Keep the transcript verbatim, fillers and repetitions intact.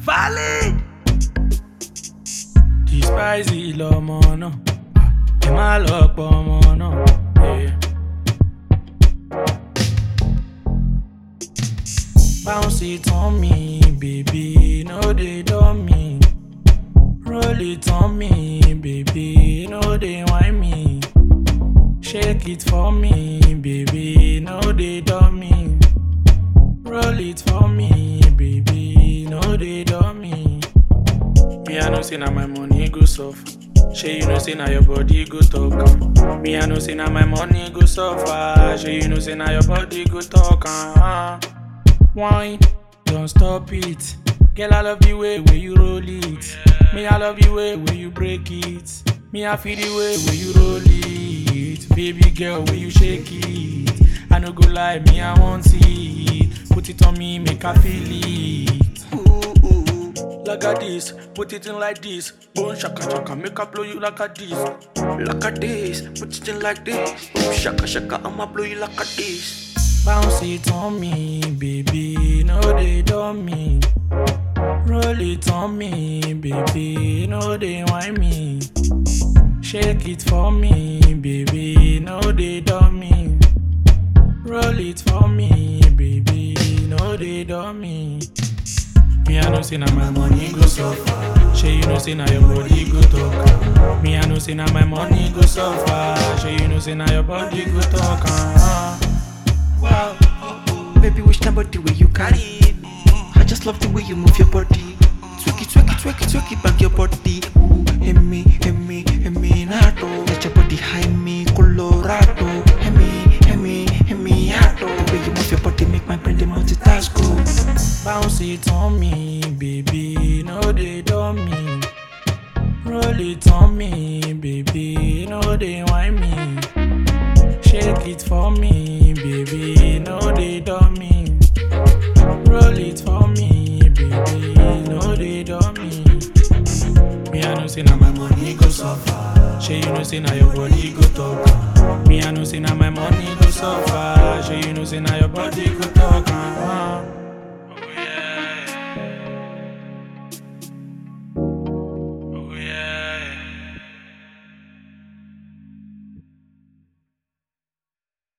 Valid. Despise l'ọmọ náà, ẹ má lọ pọ̀ ọmọ náà. Yeah. Bounce it on me, baby, no they dumb me. Roll it on me, baby, no they whine me. Shake it for me, baby, no they dumb me. Roll it for me, baby, no they dumb me. Me I know say na my money go suffer. Shey you know say na your body go talk am. Me I know say na my money go suffer. Shey you know say na your body go talk am. Wine, don't stop it. Girl, I love the way where you roll it. Me, I love the way where you break it. Me, I feel the way where you roll it. Baby girl, where you shake it. I no go lie, me, I want it. Put it on me, make I feel it. Ooh, ooh, like a this, put it in like this. Boom, shaka shaka, make I blow you like a this. Like a this, put it in like this. Boom, shaka shaka, I'ma blow you like a this. Bounce it on me, baby, no they dumb me. Roll it on me, baby, no they whine me. Shake it for me, baby, no they dumb me. Roll it for me, baby, no they dumb me. Me I know say na my money go suffer. Shey you know say na your body go talk. Me I know say na my money go suffer. Shey you know say na your body go talk. Uh-huh. Wow, baby, wish nobody where you carry. I just love the way you move your body. Twerk it, twerk it, twerk it, twerk it back your body. Ooh, hey me, hey me, hey me, nato. Let your body high me, Colorado. Hey me, hey me, hey me, nato. The way you move your body make my brain the multitask. Go. Bounce it on me, baby, no they dumb me. Roll it on me, baby, no they whine me. Shake it for me, baby, no they dumb me. Roll it for me, baby, no they dumb me. Me I know say na my money go suffer. Shey you know say na your body go talk. Me I know say na my money go suffer. Shey you know say na your body go talk. Uh-huh.